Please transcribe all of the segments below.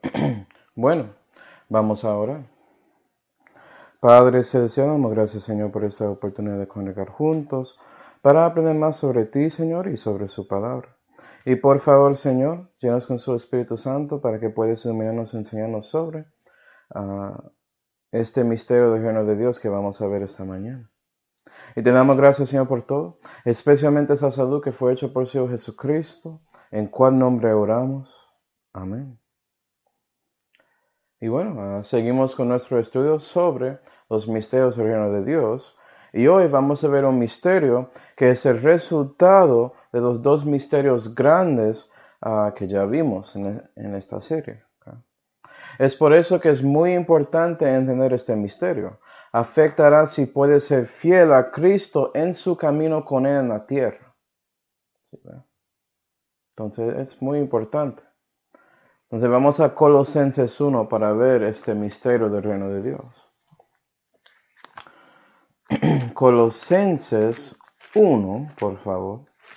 Bueno, vamos ahora. Padre Celestial, damos gracias, Señor, por esta oportunidad de congregar juntos para aprender más sobre ti, Señor, y sobre su palabra. Y por favor, Señor, llenos con su Espíritu Santo para que puedas iluminarnos y enseñarnos sobre este misterio del reino de Dios que vamos a ver esta mañana. Y te damos gracias, Señor, por todo, especialmente esa salud que fue hecha por su Hijo Jesucristo, en cual nombre oramos. Amén. Y bueno, seguimos con nuestro estudio sobre los misterios del reino de Dios. Y hoy vamos a ver un misterio que es el resultado de los dos misterios grandes que ya vimos en esta serie. Es por eso que es muy importante entender este misterio. Afectará si puede ser fiel a Cristo en su camino con Él en la tierra. ¿Sí? Entonces es muy importante. Entonces vamos a Colosenses 1 para ver este misterio del reino de Dios. Colosenses 1, por favor.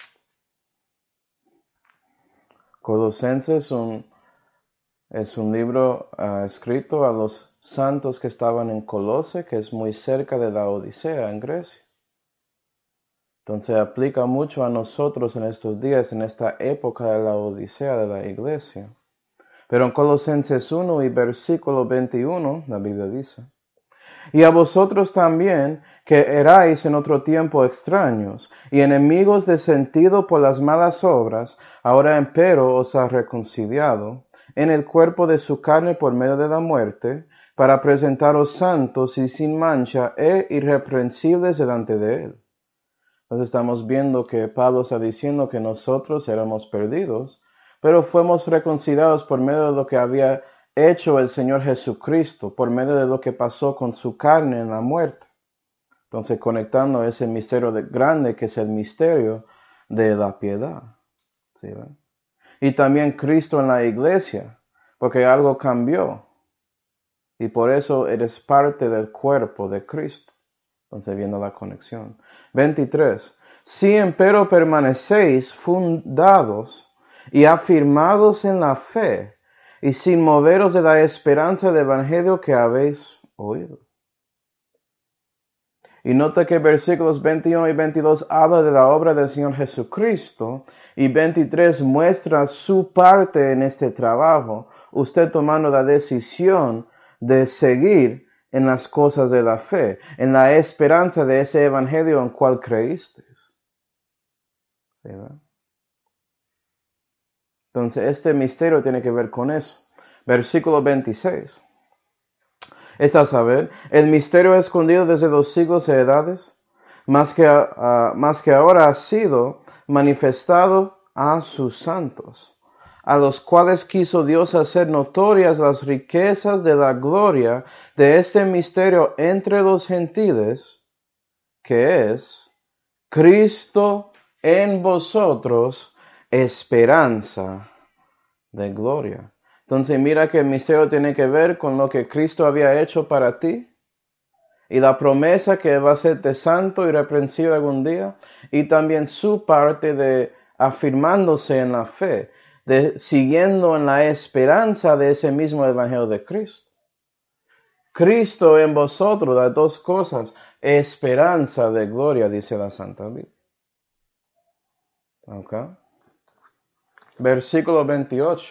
Colosenses es un libro escrito a los santos que estaban en Colose, que es muy cerca de la Odisea en Grecia. Entonces aplica mucho a nosotros en estos días, en esta época de la Odisea de la iglesia. Pero en Colosenses 1 y versículo 21, la Biblia dice: y a vosotros también, que erais en otro tiempo extraños y enemigos de sentido por las malas obras, ahora empero os ha reconciliado en el cuerpo de su carne por medio de la muerte, para presentaros santos y sin mancha e irreprensibles delante de él. Entonces estamos viendo que Pablo está diciendo que nosotros éramos perdidos, pero fuimos reconciliados por medio de lo que había hecho el Señor Jesucristo, por medio de lo que pasó con su carne en la muerte. Entonces conectando ese misterio grande que es el misterio de la piedad. ¿Sí, ven? Y también Cristo en la iglesia, porque algo cambió. Y por eso eres parte del cuerpo de Cristo. Entonces viendo la conexión. 23. Si empero permanecéis fundados y afirmados en la fe, y sin moveros de la esperanza del evangelio que habéis oído. Y nota que versículos 21 y 22 habla de la obra del Señor Jesucristo, y 23 muestra su parte en este trabajo, usted tomando la decisión de seguir en las cosas de la fe, en la esperanza de ese evangelio en cual creísteis. ¿Sí, verdad? Entonces este misterio tiene que ver con eso. Versículo 26. Es a saber, el misterio escondido desde los siglos e edades, más que ahora ha sido manifestado a sus santos, a los cuales quiso Dios hacer notorias las riquezas de la gloria de este misterio entre los gentiles, que es Cristo en vosotros, esperanza de gloria. Entonces mira que el misterio tiene que ver con lo que Cristo había hecho para ti y la promesa que va a serte santo y irreprensible algún día, y también su parte de afirmándose en la fe, de siguiendo en la esperanza de ese mismo evangelio de Cristo. Cristo en vosotros, las dos cosas, esperanza de gloria, dice la Santa Biblia. Okay. Versículo 28.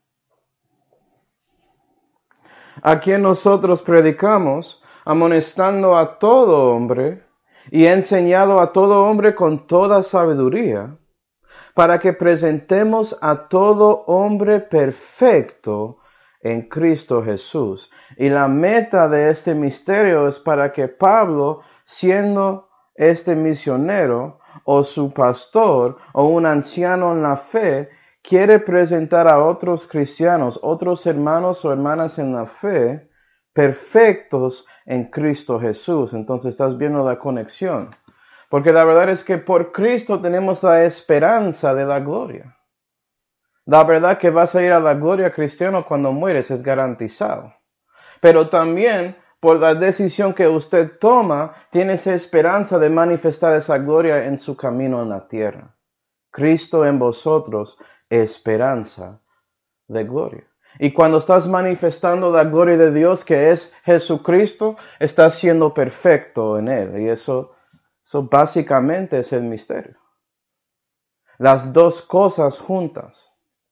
A quien nosotros predicamos, amonestando a todo hombre y enseñado a todo hombre con toda sabiduría, para que presentemos a todo hombre perfecto en Cristo Jesús. Y la meta de este misterio es para que Pablo, siendo este misionero o su pastor o un anciano en la fe, quiere presentar a otros cristianos, otros hermanos o hermanas en la fe, perfectos en Cristo Jesús. Entonces estás viendo la conexión. Porque la verdad es que por Cristo tenemos la esperanza de la gloria. La verdad que vas a ir a la gloria cristiana cuando mueres es garantizado. Pero también por la decisión que usted toma, tiene esa esperanza de manifestar esa gloria en su camino en la tierra. Cristo en vosotros, esperanza de gloria. Y cuando estás manifestando la gloria de Dios, que es Jesucristo, estás siendo perfecto en Él. Y eso básicamente es el misterio. Las dos cosas juntas.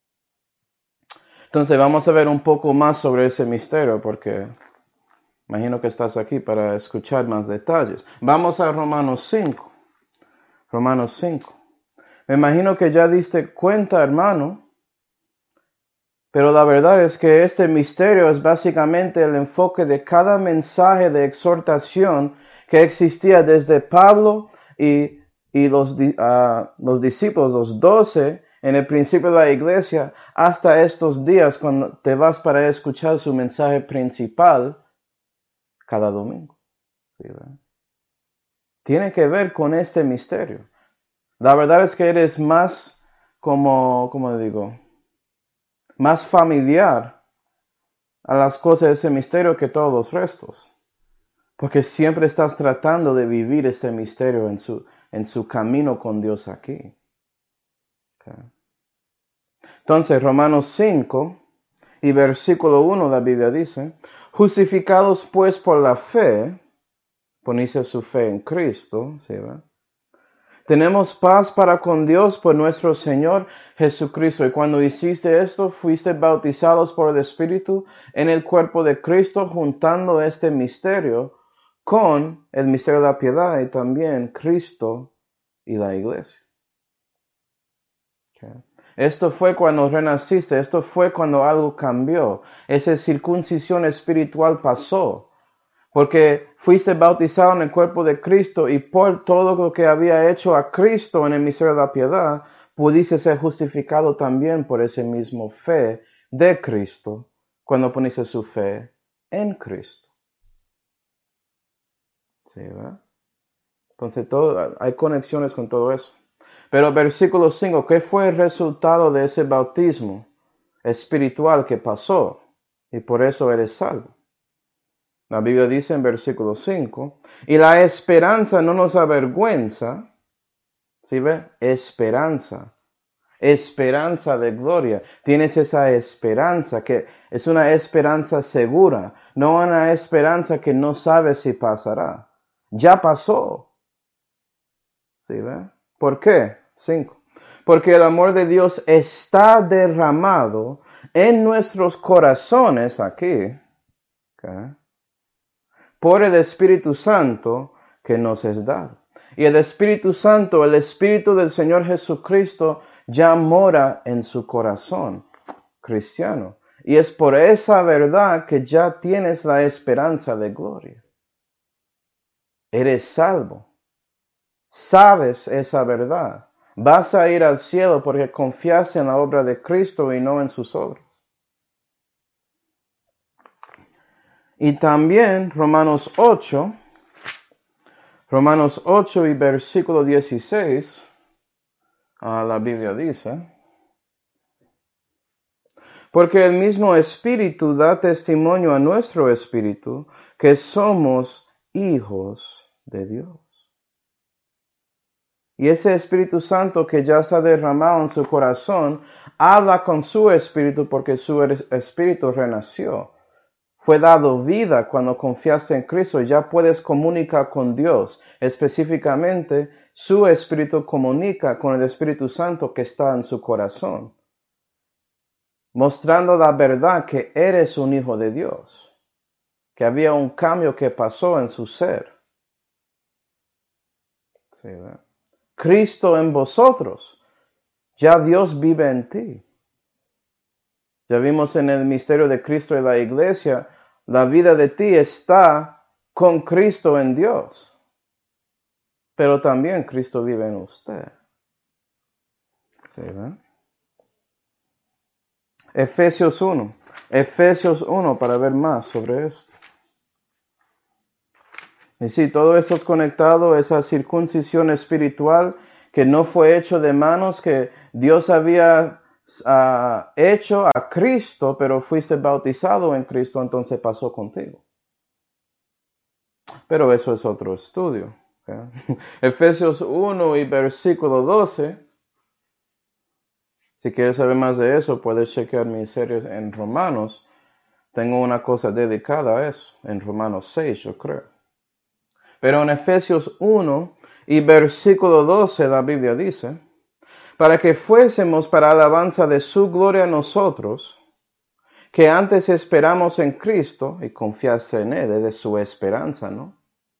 Entonces vamos a ver un poco más sobre ese misterio, porque imagino que estás aquí para escuchar más detalles. Vamos a Romanos 5. Romanos 5. Me imagino que ya diste cuenta, hermano, pero la verdad es que este misterio es básicamente el enfoque de cada mensaje de exhortación que existía desde Pablo y los discípulos, los 12, en el principio de la iglesia, hasta estos días cuando te vas para escuchar su mensaje principal cada domingo. ¿Sí, verdad? Tiene que ver con este misterio. La verdad es que eres más, ¿cómo digo? Más familiar a las cosas de ese misterio que todos los restos. Porque siempre estás tratando de vivir este misterio en su camino con Dios aquí. Okay. Entonces, Romanos 5 y versículo 1, la Biblia dice, justificados pues por la fe, ponerse su fe en Cristo, ¿sí, verdad? Tenemos paz para con Dios por nuestro Señor Jesucristo. Y cuando hiciste esto, fuiste bautizados por el Espíritu en el cuerpo de Cristo, juntando este misterio con el misterio de la piedad y también Cristo y la iglesia. Okay. Esto fue cuando renaciste, esto fue cuando algo cambió. Esa circuncisión espiritual pasó. Porque fuiste bautizado en el cuerpo de Cristo y por todo lo que había hecho a Cristo en el misterio de la piedad, pudiste ser justificado también por ese mismo fe de Cristo, cuando poniste su fe en Cristo. ¿Sí, verdad? Entonces hay conexiones con todo eso. Pero versículo 5, ¿qué fue el resultado de ese bautismo espiritual que pasó? Y por eso eres salvo. La Biblia dice en versículo 5, y la esperanza no nos avergüenza, ¿sí ve? Esperanza de gloria. Tienes esa esperanza que es una esperanza segura, no una esperanza que no sabes si pasará. Ya pasó. ¿Sí ve? ¿Por qué? 5. Porque el amor de Dios está derramado en nuestros corazones aquí. ¿Okay? Por el Espíritu Santo que nos es dado. Y el Espíritu Santo, el Espíritu del Señor Jesucristo, ya mora en su corazón cristiano. Y es por esa verdad que ya tienes la esperanza de gloria. Eres salvo. Sabes esa verdad. Vas a ir al cielo porque confiaste en la obra de Cristo y no en sus obras. Y también Romanos 8 y versículo 16, la Biblia dice, porque el mismo Espíritu da testimonio a nuestro espíritu que somos hijos de Dios. Y ese Espíritu Santo que ya está derramado en su corazón, habla con su espíritu porque su espíritu renació. Fue dado vida cuando confiaste en Cristo. Ya puedes comunicar con Dios. Específicamente, su Espíritu comunica con el Espíritu Santo que está en su corazón. Mostrando la verdad que eres un hijo de Dios. Que había un cambio que pasó en su ser. Sí, ¿verdad? Cristo en vosotros. Ya Dios vive en ti. Ya vimos en el misterio de Cristo y la iglesia, la vida de ti está con Cristo en Dios. Pero también Cristo vive en usted. ¿Sí, ¿verdad? Efesios 1 para ver más sobre esto. Y sí, todo eso es conectado, esa circuncisión espiritual que no fue hecho de manos, que Dios había hecho a Cristo, pero fuiste bautizado en Cristo, entonces pasó contigo. Pero eso es otro estudio. ¿Okay? Efesios 1 y versículo 12. Si quieres saber más de eso, puedes chequear mi serie en Romanos. Tengo una cosa dedicada a eso, en Romanos 6, yo creo. Pero en Efesios 1 y versículo 12, la Biblia dice, para que fuésemos para alabanza de su gloria nosotros, que antes esperamos en Cristo y confiarse en Él, es de su esperanza, ¿no?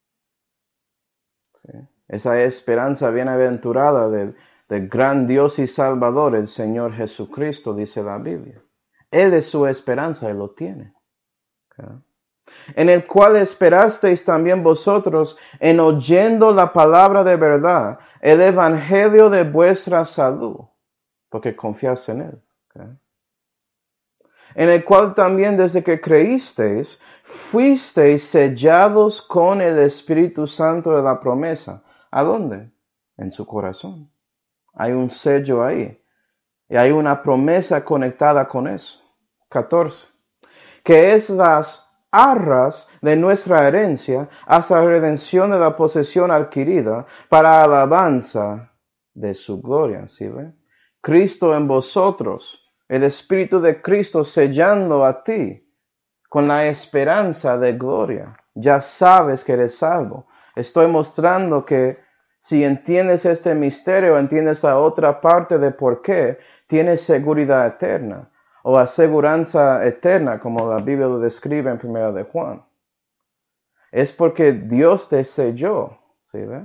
¿Sí? Esa esperanza bienaventurada del gran Dios y Salvador, el Señor Jesucristo, dice la Biblia. Él es su esperanza y lo tiene. ¿Sí? En el cual esperasteis también vosotros en oyendo la palabra de verdad, el evangelio de vuestra salud, porque confiáis en Él. ¿Sí? En el cual también desde que creísteis, fuisteis sellados con el Espíritu Santo de la promesa. ¿A dónde? En su corazón. Hay un sello ahí. Y hay una promesa conectada con eso. 14. Que es las arras de nuestra herencia hasta la redención de la posesión adquirida para alabanza de su gloria. ¿Sí ve? Cristo en vosotros. El Espíritu de Cristo sellando a ti con la esperanza de gloria. Ya sabes que eres salvo. Estoy mostrando que si entiendes este misterio, entiendes la otra parte de por qué, tienes seguridad eterna o aseguranza eterna, como la Biblia lo describe en 1 de Juan. Es porque Dios te selló, ¿sí ve?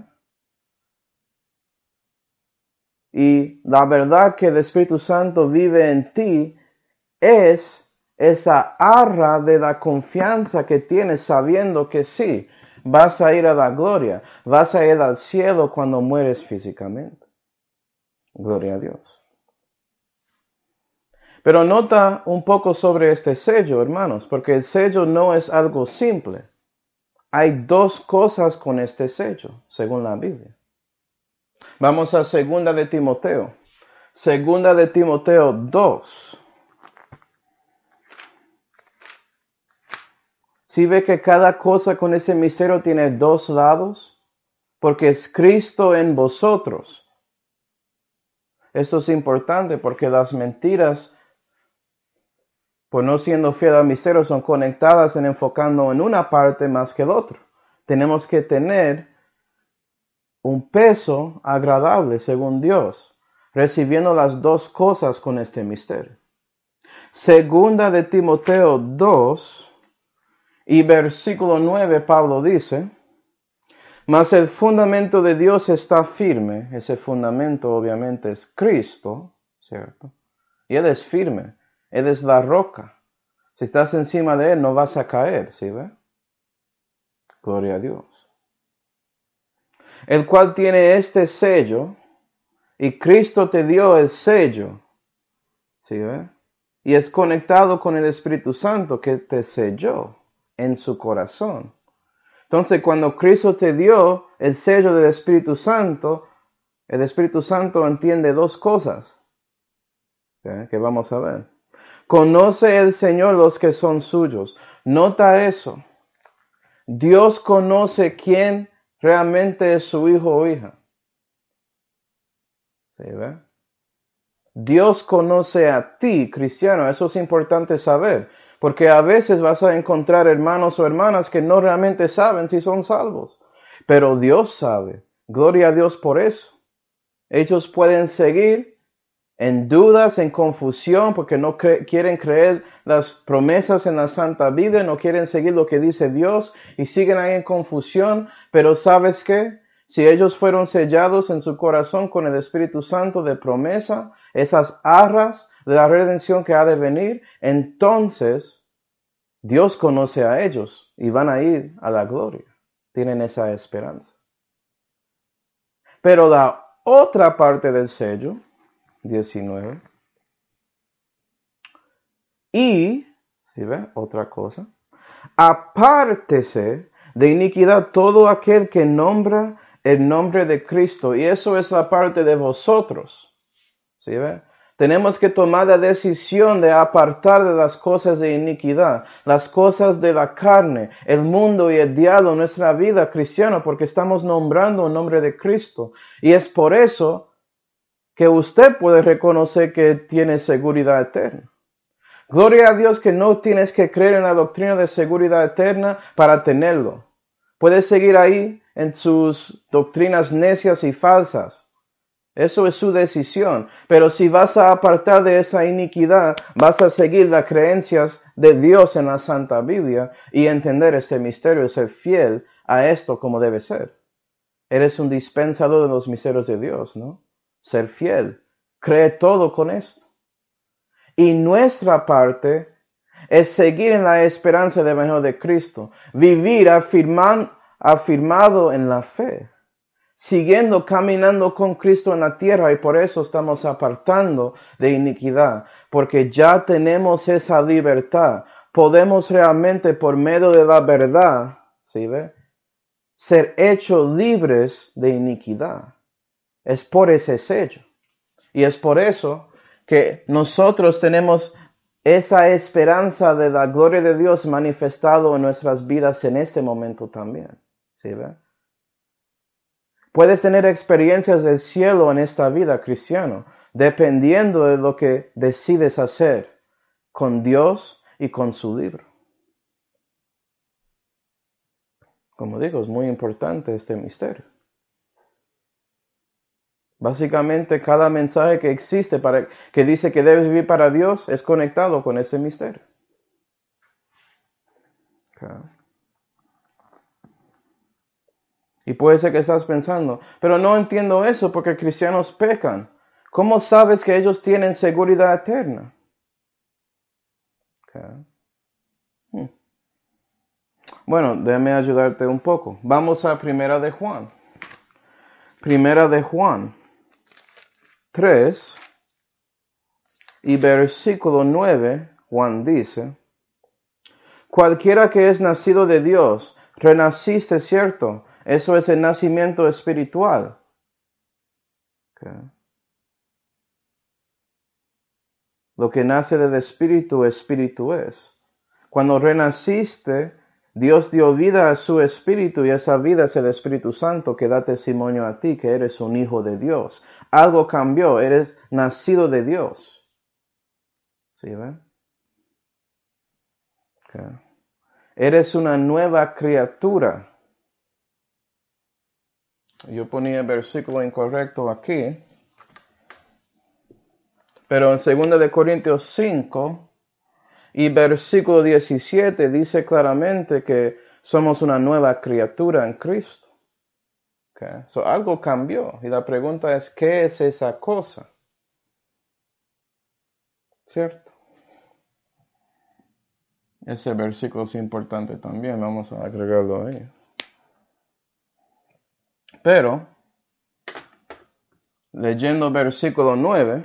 Y la verdad que el Espíritu Santo vive en ti es esa arra de la confianza que tienes sabiendo que sí, vas a ir a la gloria, vas a ir al cielo cuando mueres físicamente. Gloria a Dios. Pero nota un poco sobre este sello, hermanos, porque el sello no es algo simple. Hay dos cosas con este sello, según la Biblia. Vamos a 2 de Timoteo. 2 de Timoteo 2. ¿Sí ve que cada cosa con ese misterio tiene dos lados? Porque es Cristo en vosotros. Esto es importante porque las mentiras, por no siendo fiel al misterio, son conectadas en enfocando en una parte más que el otro. Tenemos que tener un peso agradable según Dios, recibiendo las dos cosas con este misterio. 2 de Timoteo 2 y versículo 9, Pablo dice, mas el fundamento de Dios está firme. Ese fundamento obviamente es Cristo, ¿cierto? Y Él es firme. Él es la roca. Si estás encima de Él no vas a caer, ¿sí ve? Gloria a Dios. El cual tiene este sello y Cristo te dio el sello, ¿sí ve? Y es conectado con el Espíritu Santo que te selló en su corazón. Entonces, cuando Cristo te dio el sello del Espíritu Santo, el Espíritu Santo entiende dos cosas, ¿sí? Que vamos a ver. Conoce el Señor los que son suyos. Nota eso. Dios conoce quién realmente es su hijo o hija. ¿Sí ve? Dios conoce a ti, cristiano. Eso es importante saber. Porque a veces vas a encontrar hermanos o hermanas que no realmente saben si son salvos. Pero Dios sabe. Gloria a Dios por eso. Ellos pueden seguir en dudas, en confusión, porque no quieren creer las promesas en la Santa Biblia, no quieren seguir lo que dice Dios y siguen ahí en confusión. Pero ¿sabes qué? Si ellos fueron sellados en su corazón con el Espíritu Santo de promesa, esas arras de la redención que ha de venir, entonces Dios conoce a ellos y van a ir a la gloria. Tienen esa esperanza. Pero la otra parte del sello, 19. Y, ¿sí ve? Otra cosa. Apártese de iniquidad todo aquel que nombra el nombre de Cristo. Y eso es la parte de vosotros. ¿Sí ve? Tenemos que tomar la decisión de apartar de las cosas de iniquidad, las cosas de la carne, el mundo y el diablo en nuestra vida cristiana, porque estamos nombrando el nombre de Cristo. Y es por eso que usted puede reconocer que tiene seguridad eterna. Gloria a Dios que no tienes que creer en la doctrina de seguridad eterna para tenerlo. Puedes seguir ahí en sus doctrinas necias y falsas. Eso es su decisión. Pero si vas a apartar de esa iniquidad, vas a seguir las creencias de Dios en la Santa Biblia y entender este misterio y ser fiel a esto como debe ser. Eres un dispensador de los misterios de Dios, ¿no? Ser fiel. Cree todo con esto. Y nuestra parte es seguir en la esperanza del Evangelio de Cristo. Vivir afirmado en la fe. Siguiendo, caminando con Cristo en la tierra, y por eso estamos apartando de iniquidad, porque ya tenemos esa libertad. Podemos realmente, por medio de la verdad, ¿sí ve? Ser hechos libres de iniquidad. Es por ese sello. Y es por eso que nosotros tenemos esa esperanza de la gloria de Dios manifestado en nuestras vidas en este momento también. ¿Sí ve? Puedes tener experiencias del cielo en esta vida, cristiano, dependiendo de lo que decides hacer con Dios y con su libro. Como digo, es muy importante este misterio. Básicamente, cada mensaje que existe que dice que debes vivir para Dios es conectado con este misterio. Okay. Y puede ser que estás pensando, pero no entiendo eso porque cristianos pecan. ¿Cómo sabes que ellos tienen seguridad eterna? Okay. Bueno, déjame ayudarte un poco. Vamos a Primera de Juan. Primera de Juan 3 y versículo 9, Juan dice, cualquiera que es nacido de Dios, renaciste, ¿cierto? Eso es el nacimiento espiritual. Okay. Lo que nace del espíritu, espíritu es. Cuando renaciste, Dios dio vida a su espíritu y esa vida es el Espíritu Santo que da testimonio a ti que eres un hijo de Dios. Algo cambió, eres nacido de Dios. ¿Sí ven? Okay. Eres una nueva criatura. Yo ponía el versículo incorrecto aquí. Pero en 2 de Corintios 5 y versículo 17 dice claramente que somos una nueva criatura en Cristo. Okay. So, algo cambió. Y la pregunta es, ¿qué es esa cosa? ¿Cierto? Ese versículo es importante también. Vamos a agregarlo ahí. Pero, leyendo versículo 9,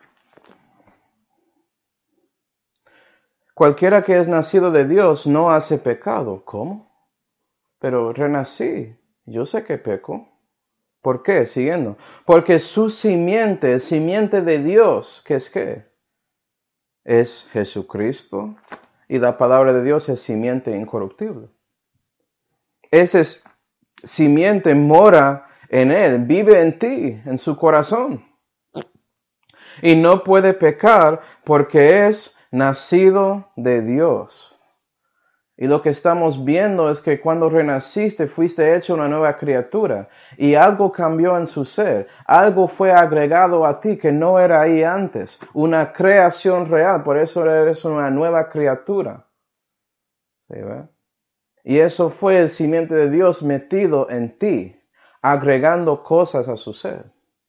cualquiera que es nacido de Dios no hace pecado. ¿Cómo? Pero renací. Yo sé que peco. ¿Por qué? Siguiendo. Porque su simiente de Dios, ¿qué es qué? Es Jesucristo. Y la palabra de Dios es simiente incorruptible. Ese simiente mora en él, vive en ti, en su corazón. Y no puede pecar porque es nacido de Dios. Y lo que estamos viendo es que cuando renaciste fuiste hecho una nueva criatura y algo cambió en su ser. Algo fue agregado a ti que no era ahí antes. Una creación real, por eso eres una nueva criatura. ¿Sí, ve? Y eso fue el simiente de Dios metido en ti, agregando cosas a su ser.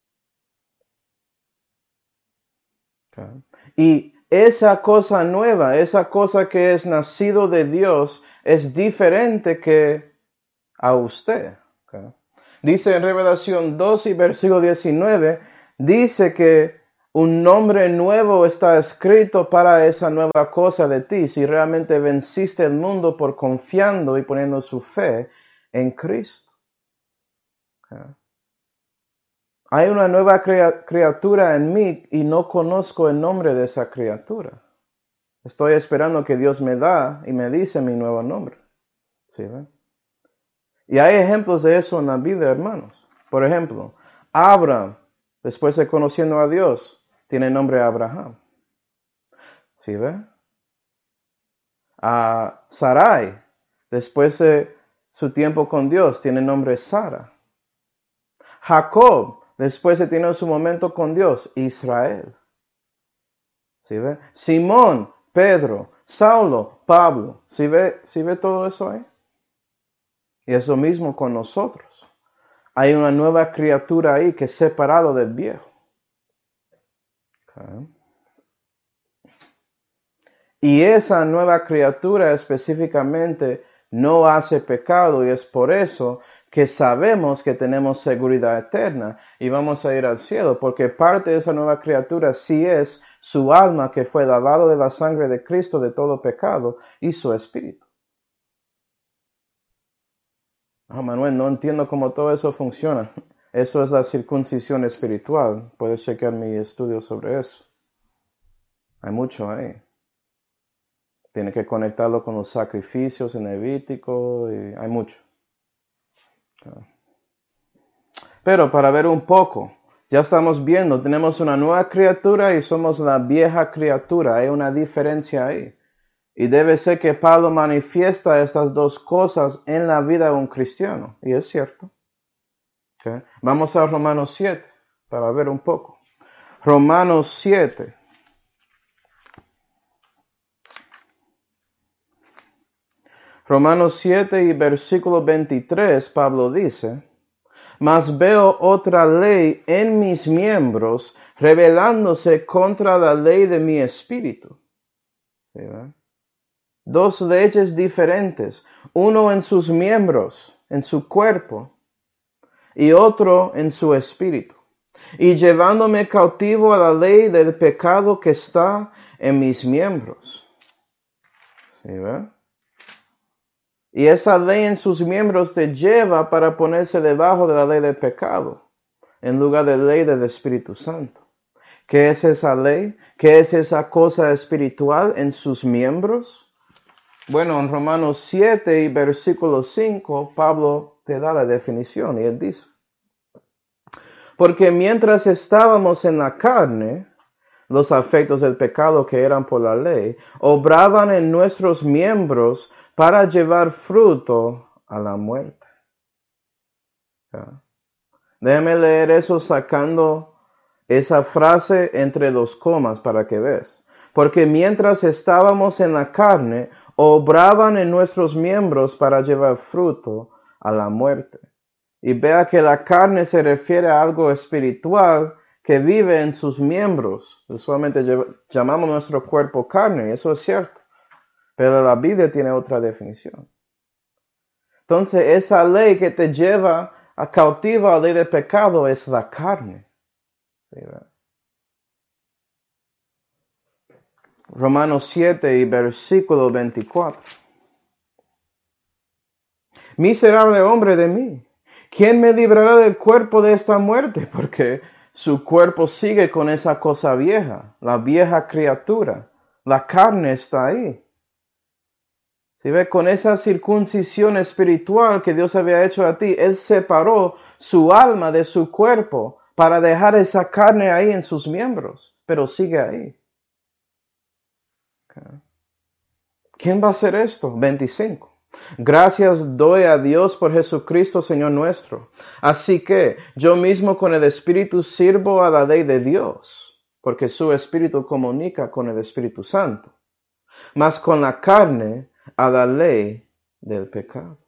Okay. Y esa cosa nueva, esa cosa que es nacido de Dios, es diferente que a usted. Okay. Dice en Revelación 2 y versículo 19, dice que un nombre nuevo está escrito para esa nueva cosa de ti, si realmente venciste el mundo por confiando y poniendo su fe en Cristo. Okay. Hay una nueva criatura en mí y no conozco el nombre de esa criatura. Estoy esperando que Dios me da y me dice mi nuevo nombre. ¿Sí ven? Y hay ejemplos de eso en la Biblia, hermanos. Por ejemplo, Abraham después de conociendo a Dios, tiene nombre Abraham. ¿Sí ve? A Sarai, después de su tiempo con Dios, tiene nombre Sara. Jacob, después de tener su momento con Dios, Israel. ¿Sí ve? Simón, Pedro, Saulo, Pablo. ¿Sí ve todo eso ahí? Y es lo mismo con nosotros. Hay una nueva criatura ahí que es separado del viejo. Okay. Y esa nueva criatura específicamente no hace pecado y es por eso que sabemos que tenemos seguridad eterna y vamos a ir al cielo, porque parte de esa nueva criatura sí es su alma que fue lavado de la sangre de Cristo de todo pecado y su espíritu. Manuel, no entiendo cómo todo eso funciona. Eso es la circuncisión espiritual. Puedes chequear mi estudio sobre eso. Hay mucho ahí. Tiene que conectarlo con los sacrificios en Levítico y hay mucho. Pero para ver un poco, ya estamos viendo, tenemos una nueva criatura y somos la vieja criatura. Hay una diferencia ahí. Y debe ser que Pablo manifiesta estas dos cosas en la vida de un cristiano. Y es cierto. Okay. Vamos a Romanos 7 para ver un poco. Romanos 7. Romanos 7 y versículo 23, Pablo dice: mas veo otra ley en mis miembros, rebelándose contra la ley de mi espíritu. ¿Sí, verdad? Dos leyes diferentes, uno en sus miembros, en su cuerpo, y otro en su espíritu, y llevándome cautivo a la ley del pecado que está en mis miembros. ¿Sí, verdad? Y esa ley en sus miembros te lleva para ponerse debajo de la ley del pecado, en lugar de la ley del Espíritu Santo. ¿Qué es esa ley? ¿Qué es esa cosa espiritual en sus miembros? Bueno, en Romanos 7 y versículo 5, Pablo te da la definición y él dice: porque mientras estábamos en la carne, los afectos del pecado que eran por la ley, obraban en nuestros miembros para llevar fruto a la muerte. Déjame leer eso sacando esa frase entre los comas para que veas. Porque mientras estábamos en la carne, obraban en nuestros miembros para llevar fruto a la muerte. Y vea que la carne se refiere a algo espiritual que vive en sus miembros. Usualmente llamamos nuestro cuerpo carne, y eso es cierto. Pero la Biblia tiene otra definición. Entonces, esa ley que te lleva a cautiva a la ley del pecado es la carne. ¿Sí, verdad? Romanos 7 y versículo 24. Miserable hombre de mí, ¿quién me librará del cuerpo de esta muerte? Porque su cuerpo sigue con esa cosa vieja, la vieja criatura. La carne está ahí. Si ve, con esa circuncisión espiritual que Dios había hecho a ti, Él separó su alma de su cuerpo para dejar esa carne ahí en sus miembros, pero sigue ahí. Okay. ¿Quién va a hacer esto? 25. Gracias doy a Dios por Jesucristo, Señor nuestro. Así que yo mismo con el Espíritu sirvo a la ley de Dios, porque su Espíritu comunica con el Espíritu Santo. Mas con la carne a la ley del pecado.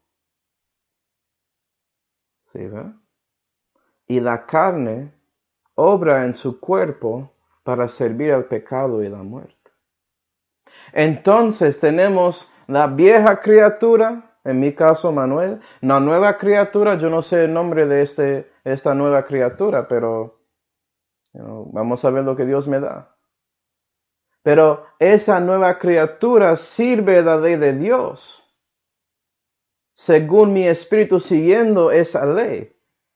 ¿Sí, verdad? Y la carne obra en su cuerpo para servir al pecado y la muerte. Entonces tenemos la vieja criatura, en mi caso Manuel, la nueva criatura, yo no sé el nombre de esta nueva criatura, pero vamos a ver lo que Dios me da. Pero esa nueva criatura sirve la ley de Dios, según mi espíritu siguiendo esa ley.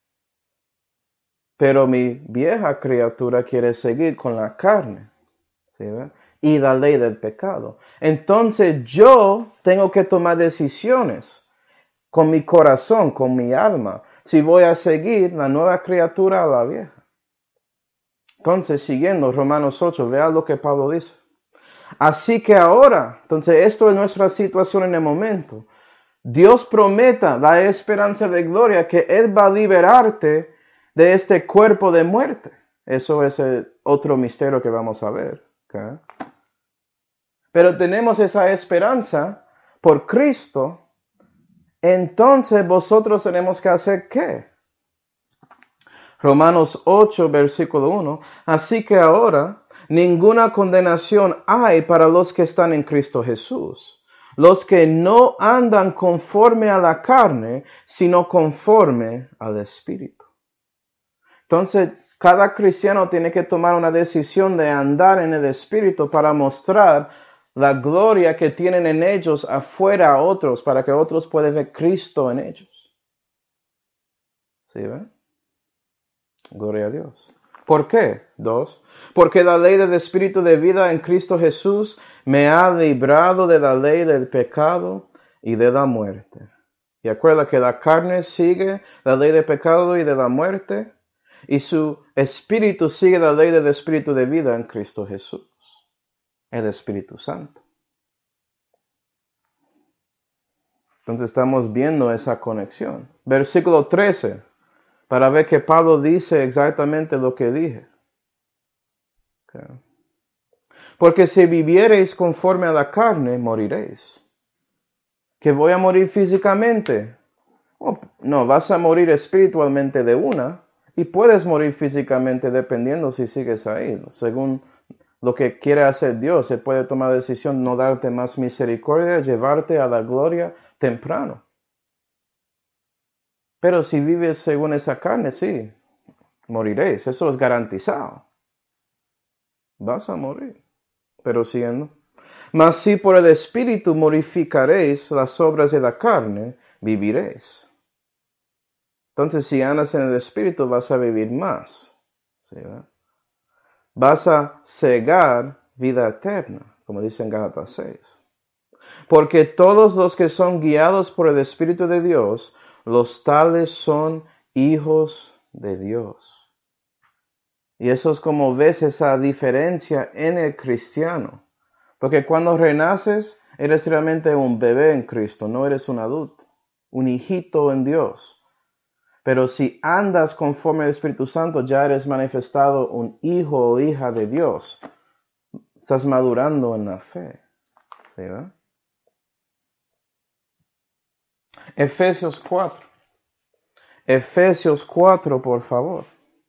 Pero mi vieja criatura quiere seguir con la carne, ¿sí, verdad? Y la ley del pecado. Entonces yo tengo que tomar decisiones con mi corazón, con mi alma, si voy a seguir la nueva criatura o la vieja. Entonces, siguiendo Romanos 8, vea lo que Pablo dice. Así que ahora, entonces esto es nuestra situación en el momento. Dios prometa la esperanza de gloria que Él va a liberarte de este cuerpo de muerte. Eso es el otro misterio que vamos a ver. ¿Okay? Pero tenemos esa esperanza por Cristo. Entonces vosotros tenemos que hacer ¿qué? Romanos 8, versículo 1. Así que ahora ninguna condenación hay para los que están en Cristo Jesús. Los que no andan conforme a la carne, sino conforme al Espíritu. Entonces, cada cristiano tiene que tomar una decisión de andar en el Espíritu para mostrar la gloria que tienen en ellos afuera a otros, para que otros puedan ver Cristo en ellos. ¿Sí ven? Gloria a Dios. ¿Por qué? 2. Porque la ley del Espíritu de vida en Cristo Jesús me ha librado de la ley del pecado y de la muerte. Y acuerda que la carne sigue la ley del pecado y de la muerte, y su espíritu sigue la ley del Espíritu de vida en Cristo Jesús, el Espíritu Santo. Entonces estamos viendo esa conexión. Versículo 13. Para ver que Pablo dice exactamente lo que dije. Okay. Porque si viviereis conforme a la carne, moriréis. ¿Que voy a morir físicamente? Oh, no, vas a morir espiritualmente de una. Y puedes morir físicamente dependiendo si sigues ahí. Según lo que quiere hacer Dios, se puede tomar la decisión de no darte más misericordia, llevarte a la gloria temprano. Pero si vives según esa carne, sí, moriréis. Eso es garantizado. Vas a morir. Pero siguiendo. Mas si por el Espíritu morificaréis las obras de la carne, viviréis. Entonces, si andas en el Espíritu, vas a vivir más. ¿Sí, verdad? Vas a cegar vida eterna, como dice en Gálatas 6. Porque todos los que son guiados por el Espíritu de Dios, los tales son hijos de Dios. Y eso es como ves esa diferencia en el cristiano. Porque cuando renaces, eres realmente un bebé en Cristo, no eres un adulto, un hijito en Dios. Pero si andas conforme al Espíritu Santo, ya eres manifestado un hijo o hija de Dios. Estás madurando en la fe. ¿Sí, verdad? Efesios 4. Efesios 4, por favor.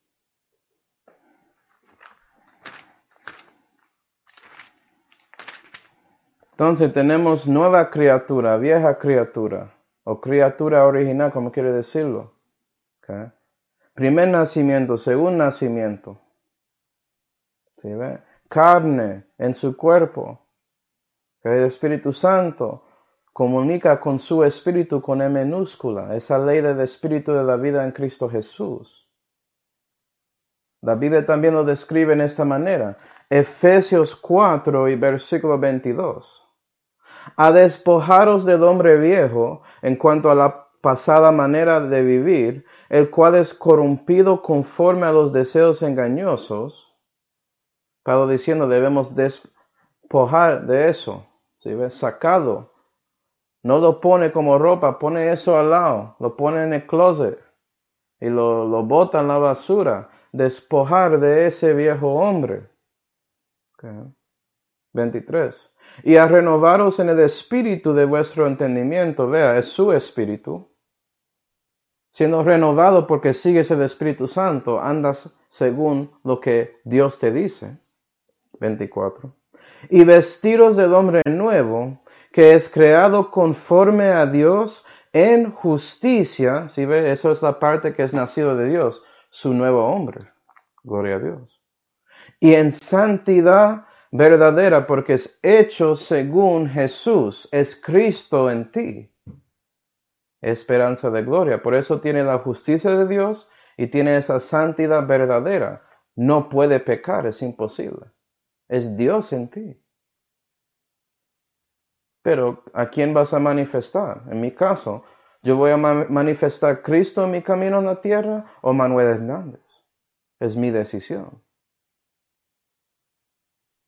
Entonces tenemos nueva criatura, vieja criatura, o criatura original, como quiere decirlo. Okay. Primer nacimiento, segundo nacimiento. ¿Sí ve? Carne en su cuerpo. Okay. El Espíritu Santo comunica con su espíritu con E minúscula. Esa ley del espíritu de la vida en Cristo Jesús. La Biblia también lo describe en esta manera. Efesios 4 y versículo 22. A despojaros del hombre viejo en cuanto a la pasada manera de vivir, el cual es corrompido conforme a los deseos engañosos. Pablo diciendo, debemos despojar de eso, ¿sí ves? Sacado. No lo pone como ropa, pone eso al lado, lo pone en el closet y lo bota en la basura. Despojar de ese viejo hombre. Okay. 23. Y a renovaros en el espíritu de vuestro entendimiento. Vea, es su espíritu. Siendo renovado porque sigues el Espíritu Santo, andas según lo que Dios te dice. 24. Y vestiros del hombre nuevo, que es creado conforme a Dios en justicia. ¿Sí ve? Eso es la parte que es nacido de Dios, su nuevo hombre. Gloria a Dios. Y en santidad verdadera, porque es hecho según Jesús, es Cristo en ti. Esperanza de gloria. Por eso tiene la justicia de Dios y tiene esa santidad verdadera. No puede pecar, es imposible. Es Dios en ti. Pero, ¿a quién vas a manifestar? En mi caso, ¿yo voy a manifestar Cristo en mi camino en la tierra o Manuel Hernández? Es mi decisión.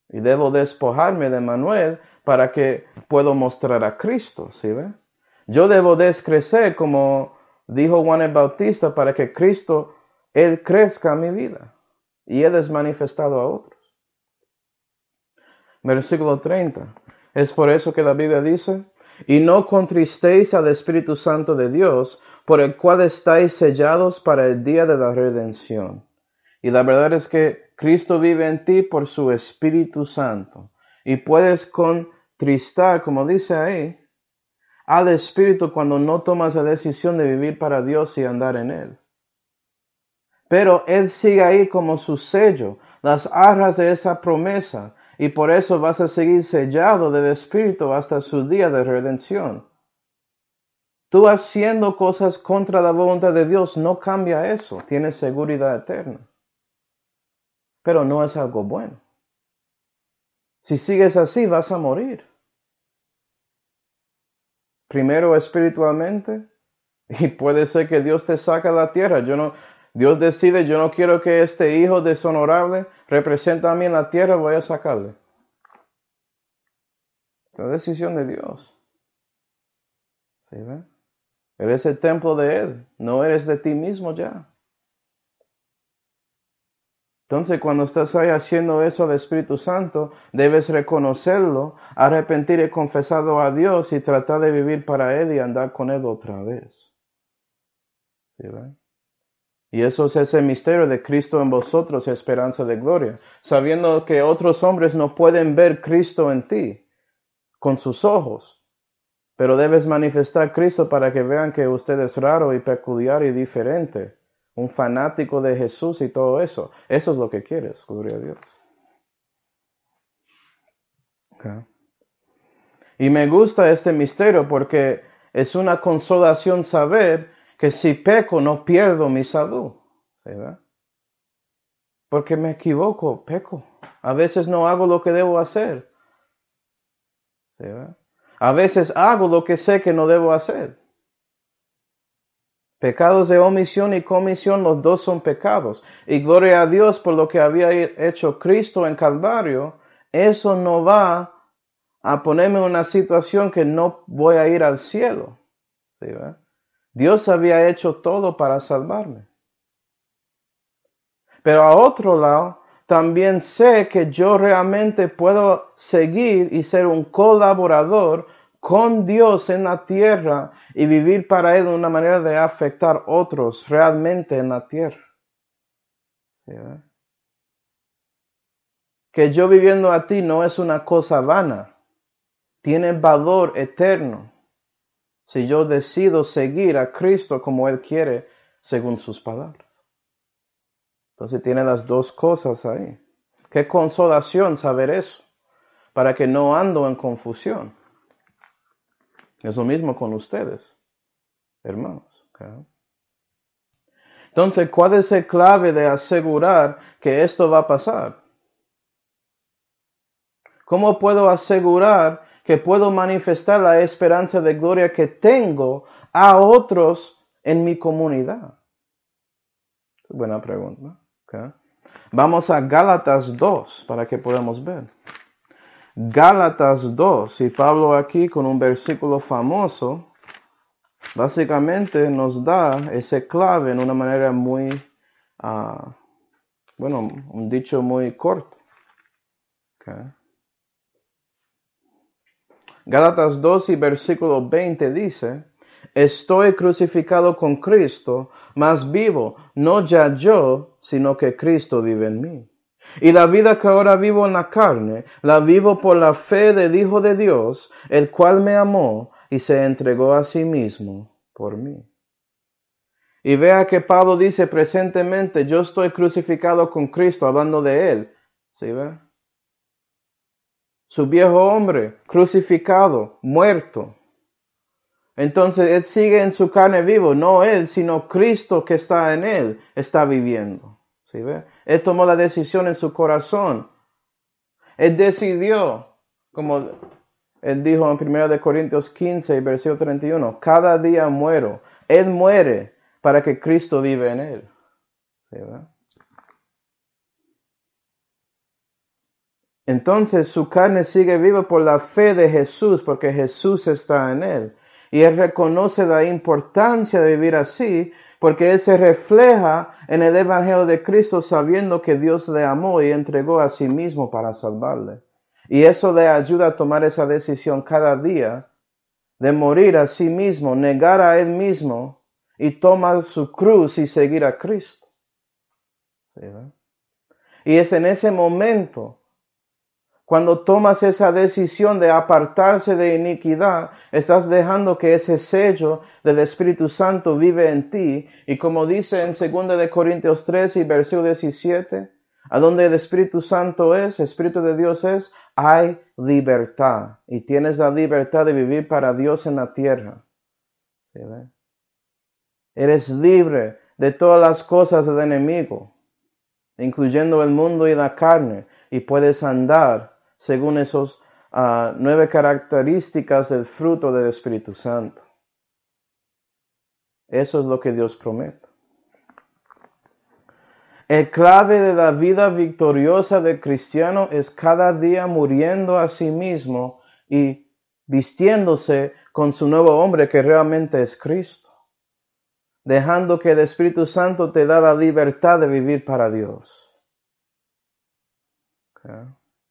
Y debo despojarme de Manuel para que pueda mostrar a Cristo, ¿sí ve? Yo debo descrecer, como dijo Juan el Bautista, para que Cristo, Él crezca en mi vida. Y Él es manifestado a otros. Versículo 30. Es por eso que la Biblia dice, y no contristéis al Espíritu Santo de Dios, por el cual estáis sellados para el día de la redención. Y la verdad es que Cristo vive en ti por su Espíritu Santo. Y puedes contristar, como dice ahí, al Espíritu cuando no tomas la decisión de vivir para Dios y andar en Él. Pero Él sigue ahí como su sello, las arras de esa promesa. Y por eso vas a seguir sellado del Espíritu hasta su día de redención. Tú haciendo cosas contra la voluntad de Dios no cambia eso. Tienes seguridad eterna. Pero no es algo bueno. Si sigues así, vas a morir. Primero espiritualmente, y puede ser que Dios te saque a la tierra. Dios decide, yo no quiero que este hijo deshonorable represente a mí en la tierra, voy a sacarle. Es la decisión de Dios. ¿Sí ve? Eres el templo de Él, no eres de ti mismo ya. Entonces, cuando estás ahí haciendo eso al Espíritu Santo, debes reconocerlo, arrepentir y confesarlo a Dios y tratar de vivir para Él y andar con Él otra vez. ¿Sí ve? Y eso es ese misterio de Cristo en vosotros, esperanza de gloria, sabiendo que otros hombres no pueden ver Cristo en ti con sus ojos, pero debes manifestar Cristo para que vean que usted es raro y peculiar y diferente. Un fanático de Jesús y todo eso. Eso es lo que quieres, gloria a Dios. Okay. Y me gusta este misterio porque es una consolación saber que si peco no pierdo mi salud. ¿Sí, verdad? Porque me equivoco, peco. A veces no hago lo que debo hacer. ¿Sí, verdad? A veces hago lo que sé que no debo hacer. Pecados de omisión y comisión, los dos son pecados. Y gloria a Dios por lo que había hecho Cristo en Calvario. Eso no va a ponerme en una situación que no voy a ir al cielo. ¿Sí, verdad? Dios había hecho todo para salvarme. Pero a otro lado, también sé que yo realmente puedo seguir y ser un colaborador con Dios en la tierra y vivir para Él de una manera de afectar a otros realmente en la tierra. ¿Sí, verdad? Que yo viviendo a ti no es una cosa vana, tiene valor eterno. Si yo decido seguir a Cristo como Él quiere, según sus palabras. Entonces tiene las dos cosas ahí. Qué consolación saber eso, para que no ando en confusión. Es lo mismo con ustedes, hermanos. ¿Okay? Entonces, ¿cuál es el clave de asegurar que esto va a pasar? ¿Cómo puedo asegurar que puedo manifestar la esperanza de gloria que tengo a otros en mi comunidad? Buena pregunta. Okay. Vamos a Gálatas 2 para que podamos ver. Gálatas 2, y Pablo aquí con un versículo famoso, básicamente nos da ese clave en una manera muy, un dicho muy corto. Okay. Gálatas 2 y versículo 20 dice, estoy crucificado con Cristo, mas vivo, no ya yo, sino que Cristo vive en mí. Y la vida que ahora vivo en la carne, la vivo por la fe del Hijo de Dios, el cual me amó y se entregó a sí mismo por mí. Y vea que Pablo dice presentemente, yo estoy crucificado con Cristo, hablando de Él. ¿Sí ve? Su viejo hombre, crucificado, muerto. Entonces Él sigue en su carne vivo, no Él, sino Cristo que está en Él, está viviendo. ¿Sí ve? Él tomó la decisión en su corazón. Él decidió, como Él dijo en 1 Corintios 15, versículo 31, cada día muero. Él muere para que Cristo vive en Él. ¿Sí ve? Entonces su carne sigue viva por la fe de Jesús, porque Jesús está en él. Y él reconoce la importancia de vivir así, porque él se refleja en el Evangelio de Cristo sabiendo que Dios le amó y entregó a sí mismo para salvarle. Y eso le ayuda a tomar esa decisión cada día de morir a sí mismo, negar a él mismo y tomar su cruz y seguir a Cristo. ¿Sí, verdad? Y es en ese momento, cuando tomas esa decisión de apartarse de iniquidad, estás dejando que ese sello del Espíritu Santo vive en ti. Y como dice en 2 de Corintios 3 y versículo 17, a donde el Espíritu Santo es, el Espíritu de Dios es, hay libertad. Y tienes la libertad de vivir para Dios en la tierra. ¿Sí, ve? Eres libre de todas las cosas del enemigo, incluyendo el mundo y la carne, y puedes andar según esos 9 características del fruto del Espíritu Santo. Eso es lo que Dios promete. El clave de la vida victoriosa del cristiano es cada día muriendo a sí mismo y vistiéndose con su nuevo hombre que realmente es Cristo, dejando que el Espíritu Santo te da la libertad de vivir para Dios. Okay.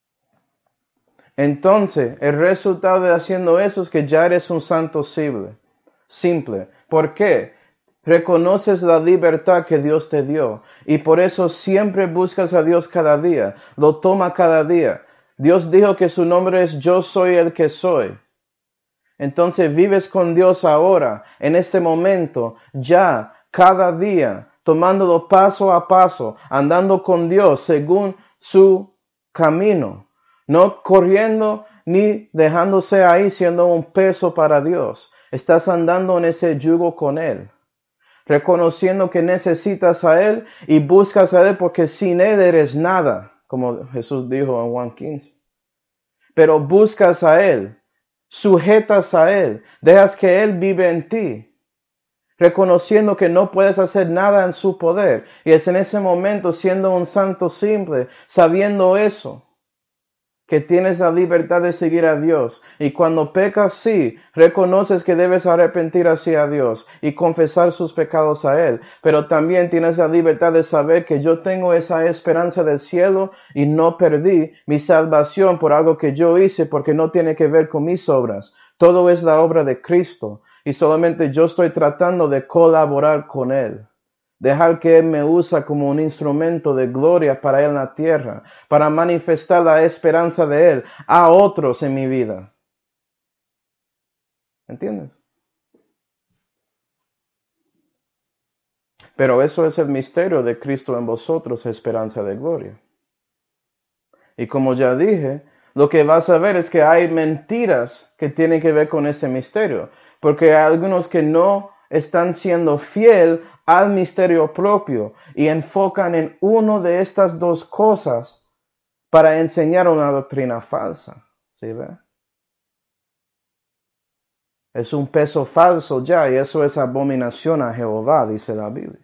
Entonces, el resultado de haciendo eso es que ya eres un santo simple. ¿Por qué? Reconoces la libertad que Dios te dio y por eso siempre buscas a Dios cada día, lo toma cada día. Dios dijo que su nombre es Yo soy el que soy. Entonces vives con Dios ahora, en este momento, ya, cada día, tomándolo paso a paso, andando con Dios según su camino, no corriendo ni dejándose ahí siendo un peso para Dios. Estás andando en ese yugo con Él, reconociendo que necesitas a Él y buscas a Él porque sin Él eres nada, como Jesús dijo en Juan 15. Pero buscas a Él, sujetas a Él, dejas que Él vive en ti, reconociendo que no puedes hacer nada en su poder. Y es en ese momento, siendo un santo simple, sabiendo eso, que tienes la libertad de seguir a Dios. Y cuando pecas, sí, reconoces que debes arrepentir hacia Dios y confesar sus pecados a Él. Pero también tienes la libertad de saber que yo tengo esa esperanza del cielo y no perdí mi salvación por algo que yo hice, porque no tiene que ver con mis obras. Todo es la obra de Cristo y solamente yo estoy tratando de colaborar con Él. Dejar que Él me usa como un instrumento de gloria para Él en la tierra, para manifestar la esperanza de Él a otros en mi vida. ¿Entiendes? Pero eso es el misterio de Cristo en vosotros, esperanza de gloria. Y como ya dije, lo que vas a ver es que hay mentiras que tienen que ver con ese misterio, porque hay algunos que no están siendo fiel al misterio propio y enfocan en una de estas dos cosas para enseñar una doctrina falsa. ¿Sí ve? Es un peso falso ya, y eso es abominación a Jehová, dice la Biblia.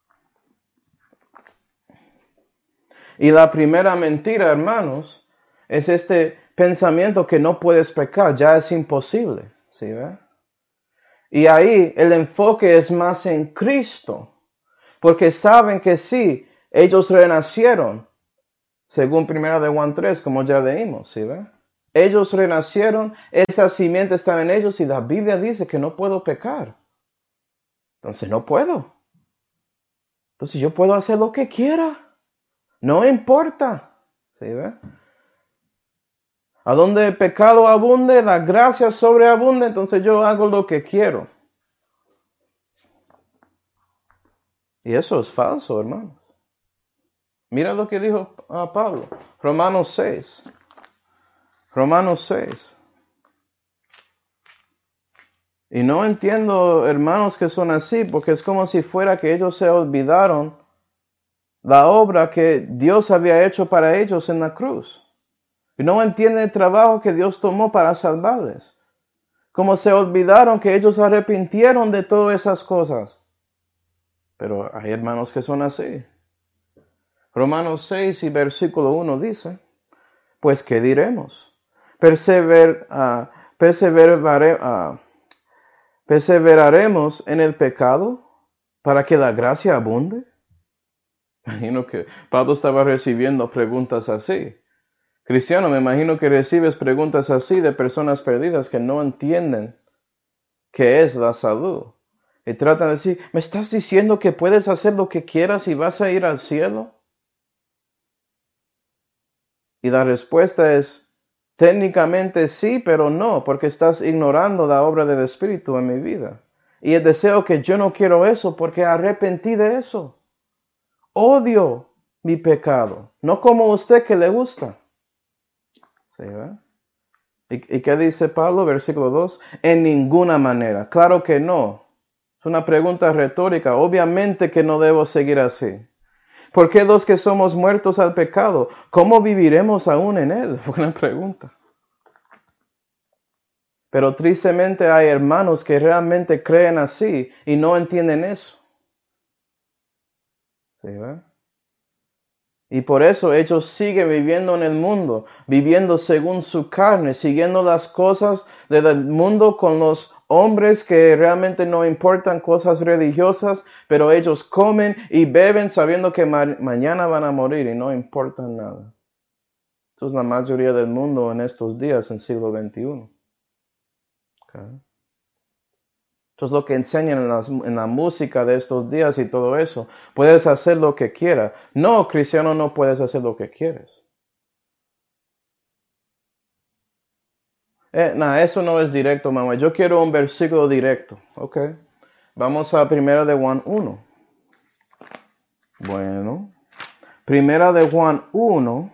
Y la primera mentira, hermanos, es este pensamiento que no puedes pecar, ya es imposible. ¿Sí ve? Y ahí el enfoque es más en Cristo, porque saben que sí, ellos renacieron, según 1 de Juan 3, como ya leímos, ¿sí ve? Ellos renacieron, esa simiente está en ellos y la Biblia dice que no puedo pecar. Entonces no puedo. Entonces yo puedo hacer lo que quiera. No importa. ¿Sí ve? A donde el pecado abunde, la gracia sobreabunde, entonces yo hago lo que quiero. Y eso es falso, hermanos. Mira lo que dijo Pablo. Romanos 6. Romanos 6. Y no entiendo, hermanos, que son así, porque es como si fuera que ellos se olvidaron la obra que Dios había hecho para ellos en la cruz. Y no entienden el trabajo que Dios tomó para salvarles. Como se olvidaron que ellos arrepintieron de todas esas cosas. Pero hay hermanos que son así. Romanos 6 y versículo 1 dice: pues ¿qué diremos? ¿Perseveraremos en el pecado para que la gracia abunde? Imagino que Pablo estaba recibiendo preguntas así. Cristiano, me imagino que recibes preguntas así de personas perdidas que no entienden qué es la salud. Y tratan de decir, ¿me estás diciendo que puedes hacer lo que quieras y vas a ir al cielo? Y la respuesta es, técnicamente sí, pero no, porque estás ignorando la obra del Espíritu en mi vida. Y el deseo que yo no quiero eso porque arrepentí de eso. Odio mi pecado, no como usted que le gusta. ¿Sí, verdad? ¿Y qué dice Pablo? Versículo 2. En ninguna manera. Claro que no. Es una pregunta retórica. Obviamente que no debo seguir así. ¿Por qué los que somos muertos al pecado? ¿Cómo viviremos aún en él? Buena pregunta. Pero tristemente hay hermanos que realmente creen así y no entienden eso. ¿Sí, verdad? Y por eso ellos siguen viviendo en el mundo, viviendo según su carne, siguiendo las cosas del mundo con los hombres que realmente no importan cosas religiosas, pero ellos comen y beben sabiendo que mañana van a morir y no importan nada. Eso es la mayoría del mundo en estos días, en el siglo XXI. Okay. Eso es lo que enseñan en la música de estos días y todo eso. Puedes hacer lo que quieras. No, cristiano, no puedes hacer lo que quieres. Eso no es directo, mamá. Yo quiero un versículo directo. Ok. Vamos a Primera de Juan 1. Bueno. Primera de Juan 1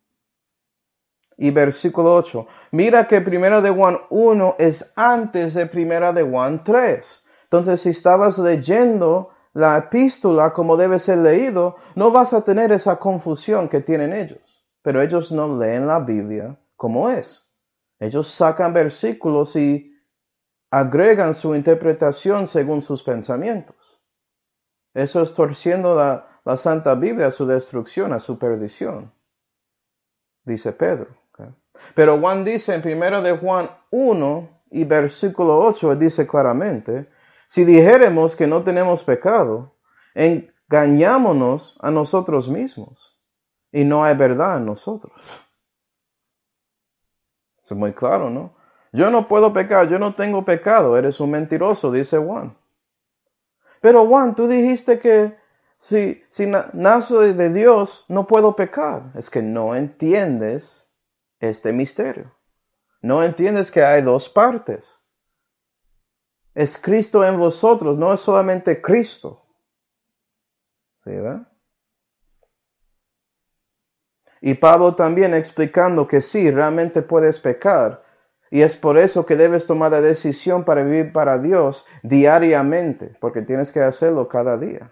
y versículo 8. Mira que Primera de Juan 1 es antes de Primera de Juan 3. Entonces, si estabas leyendo la epístola como debe ser leído, no vas a tener esa confusión que tienen ellos. Pero ellos no leen la Biblia como es. Ellos sacan versículos y agregan su interpretación según sus pensamientos. Eso es torciendo la Santa Biblia a su destrucción, a su perdición, dice Pedro. Okay. Pero Juan dice en 1 de Juan 1 y versículo 8, dice claramente, si dijéremos que no tenemos pecado, engañámonos a nosotros mismos y no hay verdad en nosotros. Es muy claro, ¿no? Yo no puedo pecar, yo no tengo pecado, eres un mentiroso, dice Juan. Pero Juan, tú dijiste que si nazo de Dios no puedo pecar. Es que no entiendes este misterio. No entiendes que hay dos partes. Es Cristo en vosotros, no es solamente Cristo. ¿Sí, verdad? Y Pablo también explicando que sí, realmente puedes pecar. Y es por eso que debes tomar la decisión para vivir para Dios diariamente, porque tienes que hacerlo cada día.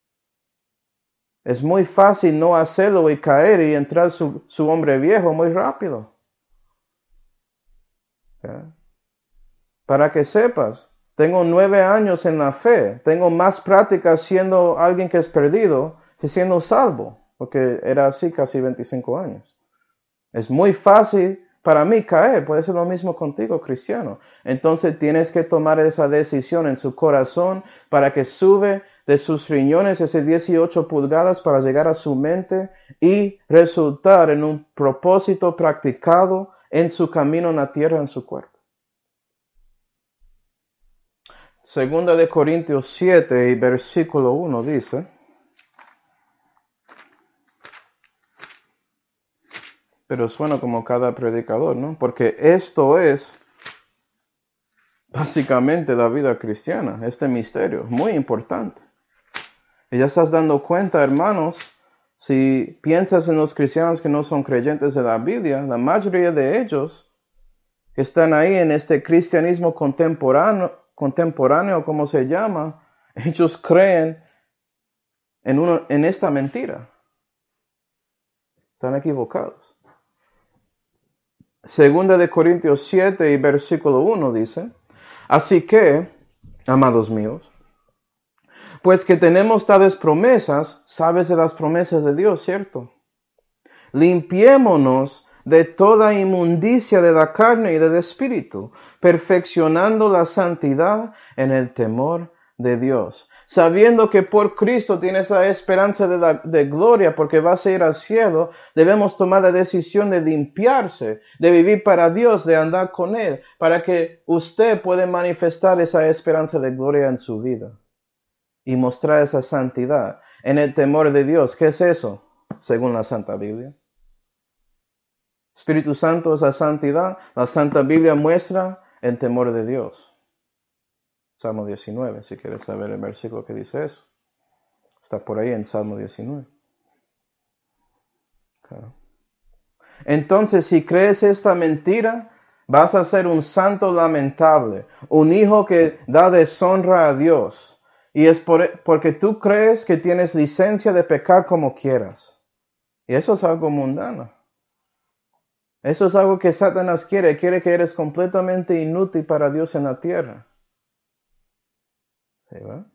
Es muy fácil no hacerlo y caer y entrar su hombre viejo muy rápido. ¿Okay? Para que sepas, tengo 9 años en la fe, tengo más práctica siendo alguien que es perdido que siendo salvo. Porque era así casi 25 años. Es muy fácil para mí caer. Puede ser lo mismo contigo, cristiano. Entonces tienes que tomar esa decisión en su corazón para que sube de sus riñones ese 18 pulgadas para llegar a su mente y resultar en un propósito practicado en su camino en la tierra, en su cuerpo. Segunda de Corintios 7 y versículo 1 dice... Pero suena como cada predicador, ¿no? Porque esto es básicamente la vida cristiana, este misterio, muy importante. Y ya estás dando cuenta, hermanos, si piensas en los cristianos que no son creyentes de la Biblia, la mayoría de ellos que están ahí en este cristianismo contemporáneo, como se llama, ellos creen en esta mentira. Están equivocados. Segunda de Corintios 7 y versículo 1 dice, así que, amados míos, pues que tenemos tales promesas, sabes de las promesas de Dios, ¿cierto? Limpiémonos de toda inmundicia de la carne y del espíritu, perfeccionando la santidad en el temor de Dios. Sabiendo que por Cristo tiene esa esperanza de gloria porque vas a ir al cielo, debemos tomar la decisión de limpiarse, de vivir para Dios, de andar con Él, para que usted pueda manifestar esa esperanza de gloria en su vida y mostrar esa santidad en el temor de Dios. ¿Qué es eso? Según la Santa Biblia. Espíritu Santo es la santidad. La Santa Biblia muestra el temor de Dios. Salmo 19, si quieres saber el versículo que dice eso. Está por ahí en Salmo 19. Claro. Entonces, si crees esta mentira, vas a ser un santo lamentable, un hijo que da deshonra a Dios. Y es porque tú crees que tienes licencia de pecar como quieras. Y eso es algo mundano. Eso es algo que Satanás quiere. Quiere que eres completamente inútil para Dios en la tierra. ¿Sí, va?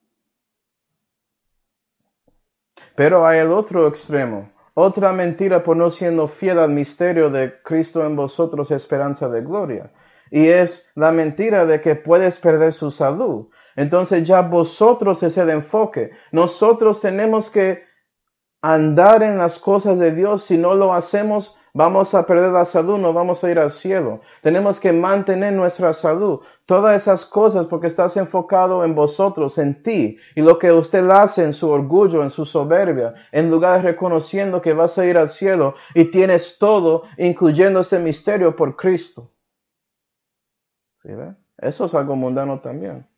Pero hay el otro extremo. Otra mentira por no siendo fiel al misterio de Cristo en vosotros, esperanza de gloria. Y es la mentira de que puedes perder su salud. Entonces ya vosotros es el enfoque. Nosotros tenemos que andar en las cosas de Dios. Si no lo hacemos, vamos a perder la salud, no vamos a ir al cielo. Tenemos que mantener nuestra salud. Todas esas cosas porque estás enfocado en vosotros, en ti. Y lo que usted hace en su orgullo, en su soberbia, en lugar de reconociendo que vas a ir al cielo y tienes todo, incluyendo ese misterio por Cristo. ¿Sí ve? Eso es algo mundano también.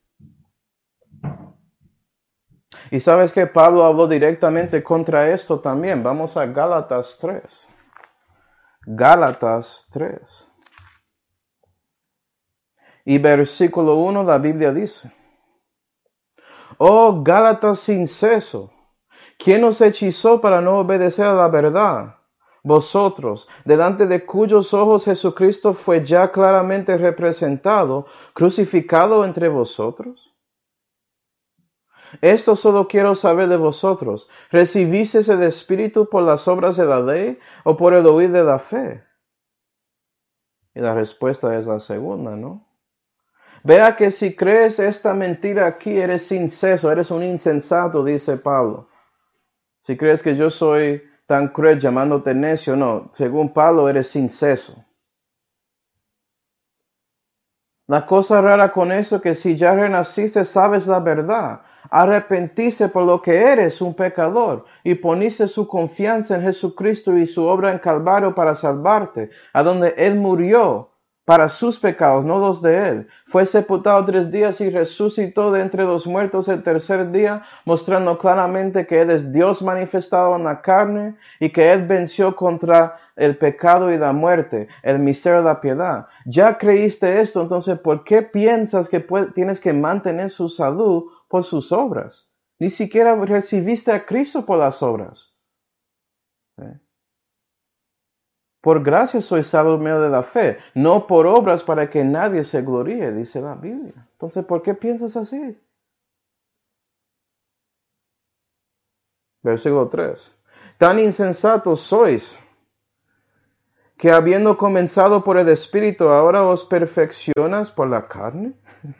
Y sabes que Pablo habló directamente contra esto también. Vamos a Gálatas 3. Gálatas 3. Y versículo 1 la Biblia dice: Oh Gálatas inceso, ¿quién os hechizó para no obedecer a la verdad? Vosotros, delante de cuyos ojos Jesucristo fue ya claramente representado, crucificado entre vosotros. Esto solo quiero saber de vosotros. ¿Recibisteis el Espíritu por las obras de la ley o por el oír de la fe? Y la respuesta es la segunda, ¿no? Vea que si crees esta mentira aquí, eres inceso, eres un insensato, dice Pablo. Si crees que yo soy tan cruel llamándote necio, no. Según Pablo, eres inceso. La cosa rara con eso es que si ya renaciste, sabes la verdad. Arrepentiste por lo que eres un pecador y poniste su confianza en Jesucristo y su obra en Calvario para salvarte, a donde Él murió para sus pecados, no los de Él. Fue sepultado 3 días y resucitó de entre los muertos el tercer día, mostrando claramente que Él es Dios manifestado en la carne y que Él venció contra el pecado y la muerte, el misterio de la piedad. Ya creíste esto, entonces ¿por qué piensas que tienes que mantener su salud por sus obras? Ni siquiera recibiste a Cristo por las obras. ¿Sí? Por gracia sois salvos medio de la fe, no por obras para que nadie se gloríe, dice la Biblia. Entonces, ¿por qué piensas así? Versículo 3. Tan insensatos sois, que habiendo comenzado por el Espíritu, ahora os perfeccionas por la carne.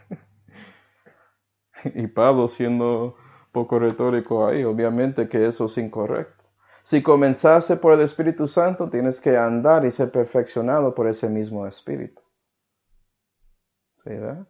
Y Pablo, siendo poco retórico ahí, obviamente que eso es incorrecto. Si comenzaste por el Espíritu Santo, tienes que andar y ser perfeccionado por ese mismo Espíritu. ¿Sí, verdad?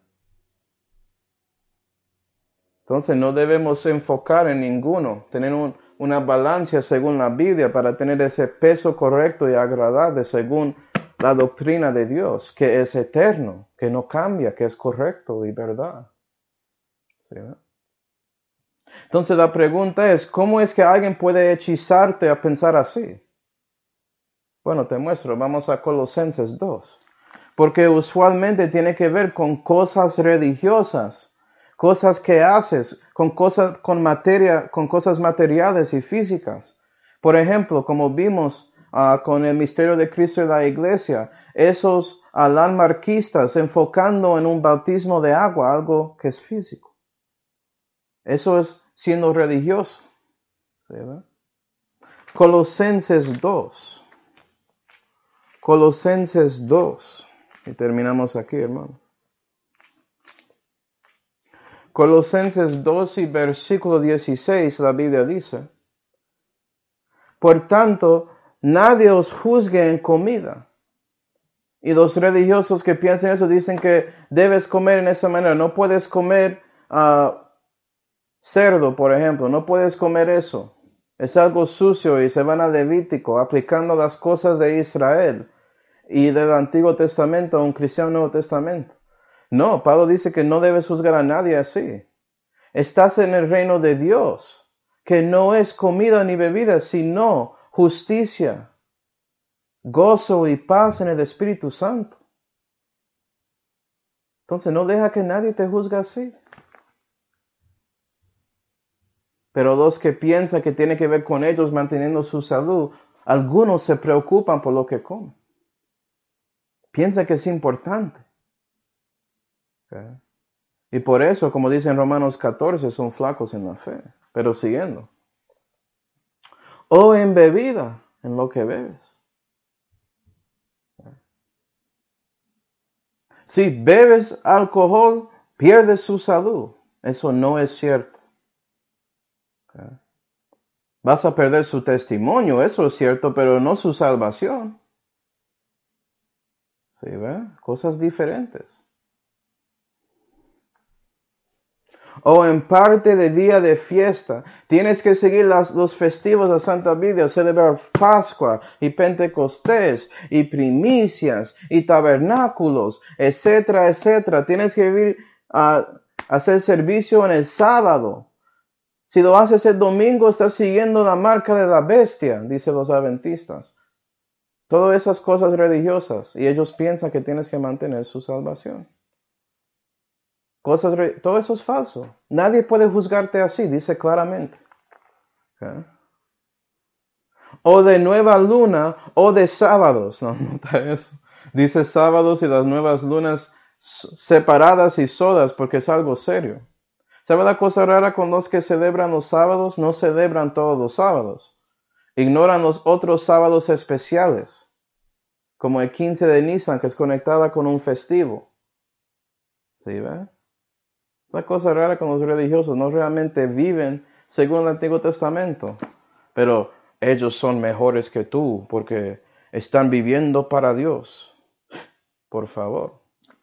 Entonces no debemos enfocar en ninguno, tener una balanza según la Biblia para tener ese peso correcto y agradable según la doctrina de Dios, que es eterno, que no cambia, que es correcto y verdad. ¿Sí, verdad? Entonces la pregunta es, ¿cómo es que alguien puede hechizarte a pensar así? Bueno, te muestro, vamos a Colosenses 2. Porque usualmente tiene que ver con cosas religiosas, cosas que haces, con cosas materiales y físicas. Por ejemplo, como vimos con el misterio de Cristo y la iglesia, esos landmarquistas enfocando en un bautismo de agua, algo que es físico. Eso es siendo religioso. ¿Sí, verdad? Colosenses 2. Colosenses 2. Y terminamos aquí, hermano. Colosenses 2 y versículo 16, la Biblia dice: por tanto, nadie os juzgue en comida. Y los religiosos que piensan eso dicen que debes comer en esa manera. No puedes comer cerdo, por ejemplo. No puedes comer eso. Es algo sucio y se van a Levítico aplicando las cosas de Israel y del Antiguo Testamento a un cristiano Nuevo Testamento. No, Pablo dice que no debes juzgar a nadie así. Estás en el reino de Dios, que no es comida ni bebida, sino justicia, gozo y paz en el Espíritu Santo. Entonces no deja que nadie te juzgue así. Pero los que piensan que tiene que ver con ellos manteniendo su salud, algunos se preocupan por lo que comen. Piensan que es importante. ¿Okay? Y por eso, como dice en Romanos 14, son flacos en la fe. Pero siguiendo. O en bebida, en lo que bebes. Si bebes alcohol, pierdes su salud. Eso no es cierto. ¿Okay? Vas a perder su testimonio, eso es cierto, pero no su salvación. ¿Sí ve? Cosas diferentes. O en parte de día de fiesta. Tienes que seguir los festivos de Santa Biblia, celebrar Pascua y Pentecostés y primicias y tabernáculos, etcétera, etcétera. Tienes que vivir hacer servicio en el sábado. Si lo haces el domingo, estás siguiendo la marca de la bestia, dicen los adventistas. Todas esas cosas religiosas. Y ellos piensan que tienes que mantener su salvación. Todo eso es falso. Nadie puede juzgarte así, dice claramente. ¿Okay? O de nueva luna o de sábados. No, nota eso. Dice sábados y las nuevas lunas separadas y solas porque es algo serio. ¿Sabe la cosa rara con los que celebran los sábados? No celebran todos los sábados. Ignoran los otros sábados especiales. Como el 15 de Nisan, que es conectada con un festivo. ¿Sí ve? La cosa rara con los religiosos, no realmente viven según el Antiguo Testamento, pero ellos son mejores que tú porque están viviendo para Dios. Por favor.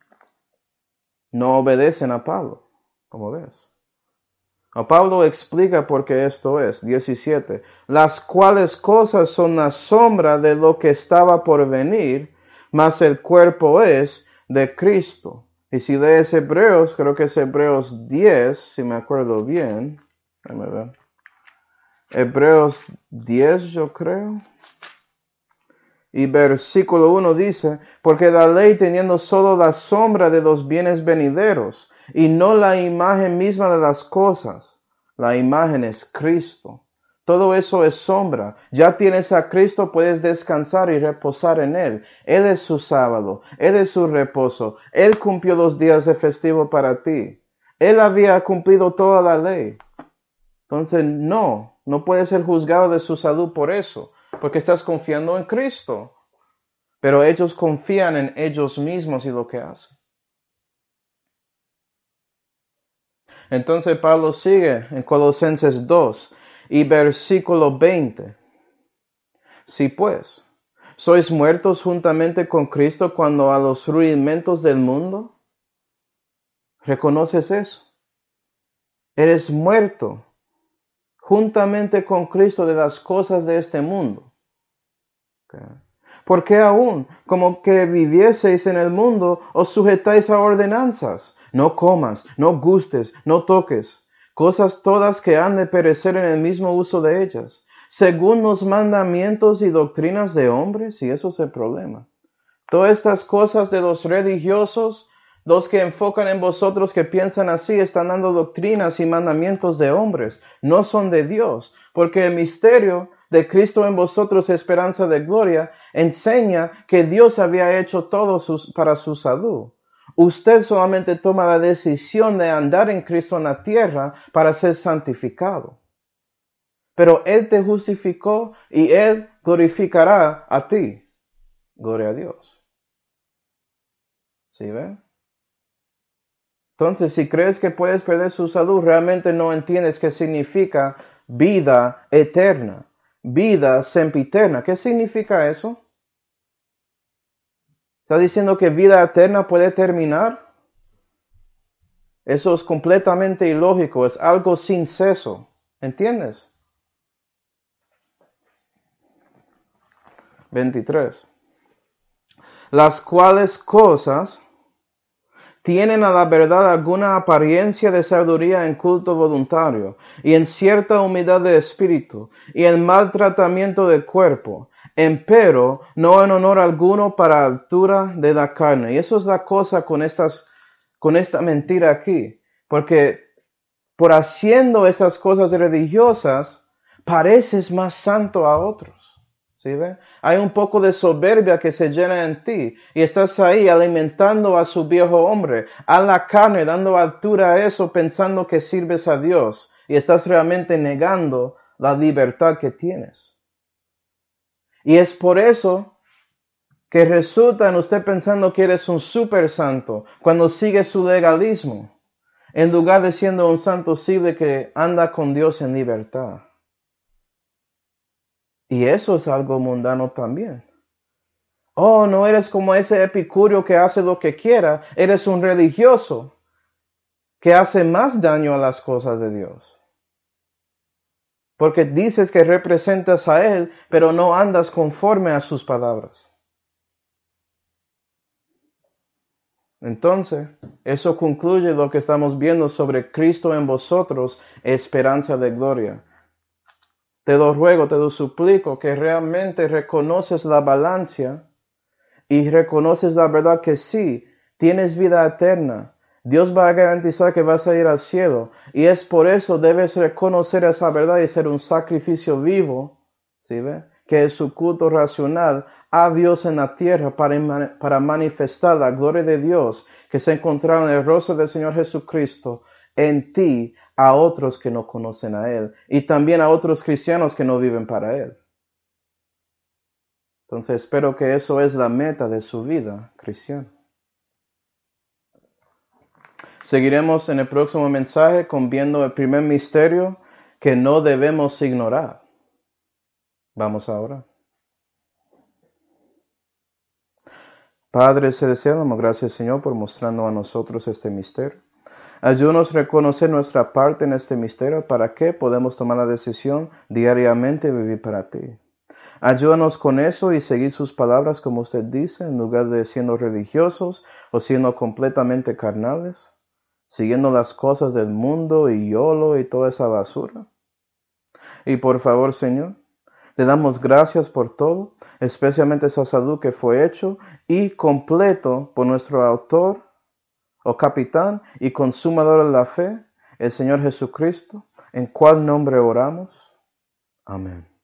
No obedecen a Pablo, como ves. A Pablo explica por qué esto es. 17. Las cuales cosas son la sombra de lo que estaba por venir, mas el cuerpo es de Cristo. Y si lees Hebreos, creo que es Hebreos 10, si me acuerdo bien. Déjame ver. Hebreos 10, yo creo. Y versículo 1 dice, porque la ley teniendo solo la sombra de los bienes venideros, y no la imagen misma de las cosas. La imagen es Cristo. Todo eso es sombra. Ya tienes a Cristo, puedes descansar y reposar en Él. Él es su sábado. Él es su reposo. Él cumplió los días de festivo para ti. Él había cumplido toda la ley. Entonces, no puedes ser juzgado de su salud por eso, porque estás confiando en Cristo. Pero ellos confían en ellos mismos y lo que hacen. Entonces Pablo sigue en Colosenses 2 y versículo 20. Si pues, sois muertos juntamente con Cristo cuando a los rudimentos del mundo, ¿reconoces eso? Eres muerto juntamente con Cristo de las cosas de este mundo. Okay. Porque aún, como que vivieseis en el mundo, os sujetáis a ordenanzas. No comas, no gustes, no toques. Cosas todas que han de perecer en el mismo uso de ellas. Según los mandamientos y doctrinas de hombres, y eso es el problema. Todas estas cosas de los religiosos, los que enfocan en vosotros que piensan así, están dando doctrinas y mandamientos de hombres. No son de Dios, porque el misterio de Cristo en vosotros, esperanza de gloria, enseña que Dios había hecho todo para su salud. Usted solamente toma la decisión de andar en Cristo en la tierra para ser santificado. Pero Él te justificó y Él glorificará a ti. Gloria a Dios. ¿Sí ven? Entonces, si crees que puedes perder su salud, realmente no entiendes qué significa vida eterna, vida sempiterna. ¿Qué significa eso? ¿Está diciendo que vida eterna puede terminar? Eso es completamente ilógico, es algo sin ceso. ¿Entiendes? 23. Las cuales cosas tienen a la verdad alguna apariencia de sabiduría en culto voluntario, y en cierta humildad de espíritu, y en maltratamiento del cuerpo, empero no en honor alguno para altura de la carne. Y eso es la cosa con esta mentira aquí, porque por haciendo esas cosas religiosas, pareces más santo a otros. ¿Sí ve? Hay un poco de soberbia que se llena en ti y estás ahí alimentando a su viejo hombre, a la carne, dando altura a eso pensando que sirves a Dios y estás realmente negando la libertad que tienes. Y es por eso que resulta en usted pensando que eres un super santo cuando sigue su legalismo, en lugar de siendo un santo cible que anda con Dios en libertad. Y eso es algo mundano también. Oh, no eres como ese epicúreo que hace lo que quiera. Eres un religioso que hace más daño a las cosas de Dios. Porque dices que representas a Él, pero no andas conforme a sus palabras. Entonces, eso concluye lo que estamos viendo sobre Cristo en vosotros, esperanza de gloria. Te lo ruego, te lo suplico, que realmente reconoces la balanza y reconoces la verdad que sí, tienes vida eterna. Dios va a garantizar que vas a ir al cielo. Y es por eso debes reconocer esa verdad y ser un sacrificio vivo, ¿sí ve? Que es su culto racional a Dios en la tierra para manifestar la gloria de Dios que se encontrará en el rostro del Señor Jesucristo en ti a otros que no conocen a Él y también a otros cristianos que no viven para Él. Entonces espero que eso es la meta de su vida cristiana. Seguiremos en el próximo mensaje con viendo el primer misterio que no debemos ignorar. Vamos ahora. Padre celestial, damos gracias Señor por mostrarnos a nosotros este misterio. Ayúdanos a reconocer nuestra parte en este misterio para que podamos tomar la decisión diariamente de vivir para ti. Ayúdanos con eso y seguir sus palabras como usted dice, en lugar de siendo religiosos o siendo completamente carnales, siguiendo las cosas del mundo y YOLO y toda esa basura. Y por favor, Señor, le damos gracias por todo, especialmente esa salud que fue hecho y completo por nuestro autor o capitán y consumador de la fe, el Señor Jesucristo, en cual nombre oramos. Amén.